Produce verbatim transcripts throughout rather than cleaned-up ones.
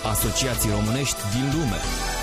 Asociații românești din lume.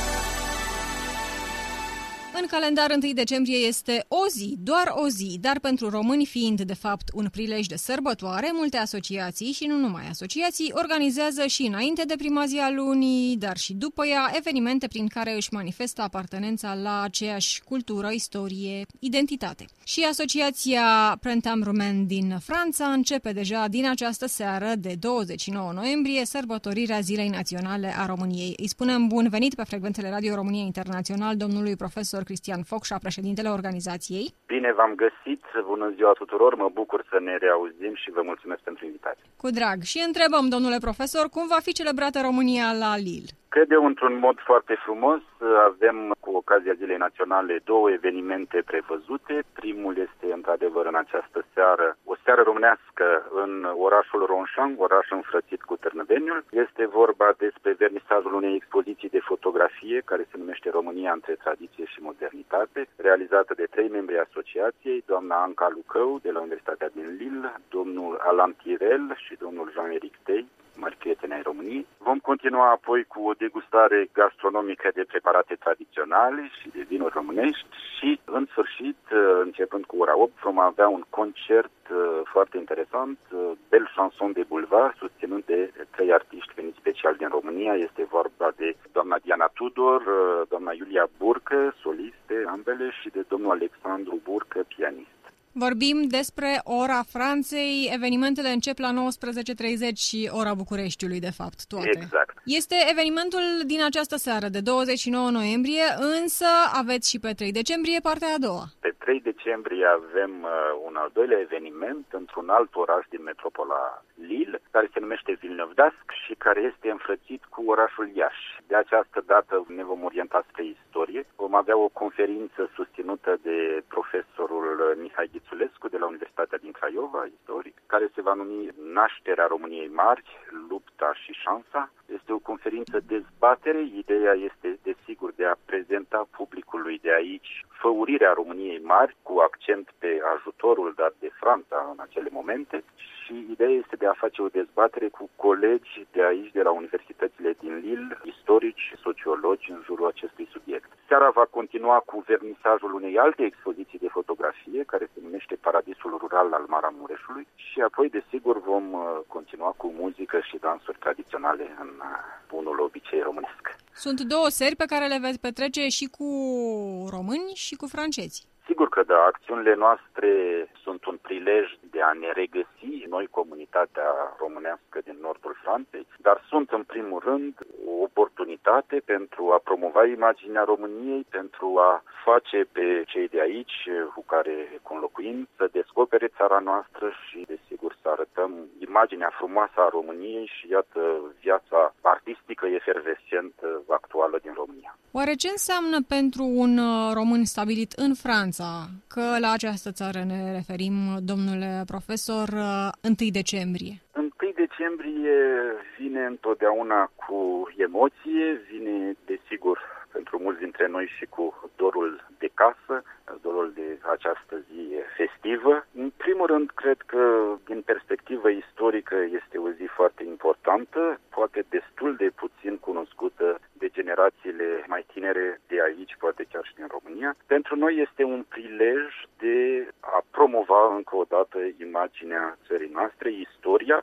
În calendar întâi decembrie este o zi, doar o zi, dar pentru români fiind de fapt un prilej de sărbătoare, multe asociații și nu numai asociații organizează și înainte de prima zi a lunii, dar și după ea, evenimente prin care își manifestă apartenența la aceeași cultură, istorie, identitate. Și asociația Printemps Roumain din Franța începe deja din această seară de douăzeci și nouă noiembrie sărbătorirea Zilei Naționale a României. Îi spunem bun venit pe frecvențele Radio România Internațional domnului profesor Cristian Focșa, președintele organizației. Bine v-am găsit, bună ziua tuturor, mă bucur să ne reauzim și vă mulțumesc pentru invitație. Cu drag. Și întrebăm, domnule profesor, cum va fi celebrată România la Lille? Cred eu într-un mod foarte frumos. Avem cu ocazia Zilei Naționale două evenimente prevăzute. Primul este într-adevăr în această seară, o seară românească în orașul Ronșan, oraș înfrățit cu Târnăveniul. Este vorba despre vernisajul unei expoziții de fotografie care se numește România între tradiție și modernitate, realizată de trei membri ai asociației, doamna Anca Lucău de la Universitatea din Lille, domnul Alan Tirel și domnul Jean-Éric Tey, mari prieteni ai României. Vom continua apoi cu o degustare gastronomică de preparate tradiționale și de vinuri românești și, în sfârșit, începând cu ora opt, vom avea un concert foarte interesant, Belle Chanson de Boulevard, susținut de trei artiști veniți special din România. Este vorba de doamna Diana Tudor, doamna Iulia Burcă, soliste ambele, și de domnul Alexandru Burcă, pianist. Vorbim despre ora Franței, evenimentele încep la nouăsprezece și treizeci și ora Bucureștiului, de fapt, toate. Exact. Este evenimentul din această seară, de douăzeci și nouă noiembrie, însă aveți și pe trei decembrie partea a doua. Pe trei decembrie avem uh, un al doilea eveniment într-un alt oraș din metropola Lille, care se numește Villeneuve d'Ascq și care este înfrățit cu orașul Iași. De această dată ne vom orienta spre istorie. Vom avea o conferință susținută de profesorul Mihai Ghițulescu de la Universitatea din Craiova, istoric, care se va numi Nașterea României Mari, lupta și șansa. Este o conferință dezbatere. Ideea este, desigur, de a prezenta publicului de aici făurirea României Mari, cu accent pe ajutorul dat de Franța în acele momente. Și ideea este de a face o dezbatere cu colegi de aici, de la universitățile din Lille, istorici și sociologi în jurul acestui subiect. Seara va continua cu vernisajul unei alte expoziții de fotografie, care se numește Paradisul Rural al Maramureșului, și apoi, desigur, vom continua cu muzică și dansuri tradiționale în bunul obicei românesc. Sunt două seri pe care le veți petrece și cu români și cu francezi. Sigur că da, acțiunile noastre sunt un prilej de a ne regăsi noi, comunitatea românească din nordul Franței, dar sunt în primul rând o oportunitate pentru a promova imaginea României, pentru a face pe cei de aici cu care conlocuim să descopere țara noastră și, desigur, să arătăm imaginea frumoasă a României și, iată, viața artistică efervescentă actuală din România. Oare ce înseamnă pentru un român stabilit în Franța, că la această țară ne referim, domnule profesor, întâi decembrie? întâi decembrie vine întotdeauna cu emoție, vine, desigur, pentru mulți dintre noi și cu dorul de casă, dorul de această zi festivă. În primul rând, cred că, din perspectivă istorică, este o zi foarte importantă, poate destul de puțin cunoscută de generațiile mai tinere de aici, poate chiar și din România. Pentru noi este un prilej de a promova încă o dată imaginea țării noastre, istoria,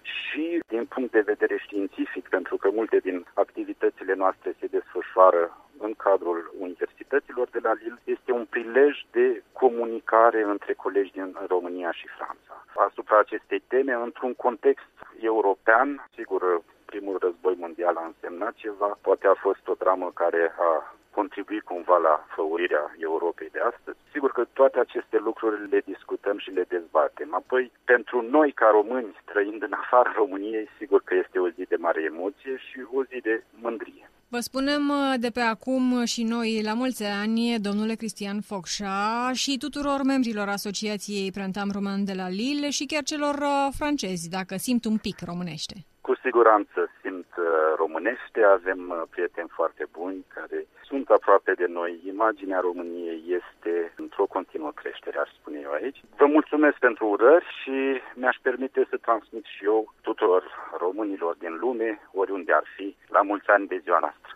și din punct de vedere științific, pentru că multe din activitățile noastre se desfășoară în cadrul universităților de la Lille, este un prilej de comunicare între colegi din România și Franța asupra acestei teme într-un context european. Sigur, primul război mondial a însemnat ceva, poate a fost o dramă care a contribuit cumva la făurirea Europei de astăzi. Sigur că toate aceste lucruri le discutăm și le dezbatem. Apoi, pentru noi ca români, trăind în afara României, sigur că este o zi de mare emoție și o zi de mândrie. Vă spunem de pe acum și noi la mulți ani, domnule Cristian Focșa, și tuturor membrilor Asociației Printemps Roumain de la Lille și chiar celor francezi, dacă simt un pic românește. Cu siguranță simt românește, avem prieteni foarte buni care sunt aproape de noi. Imaginea României este într-o continuă creștere, aș spune eu aici. Vă mulțumesc pentru urări și mi-aș permite să transmit și eu tuturor românilor românilor din lume, oriunde ar fi. La mulți ani de ziua noastră!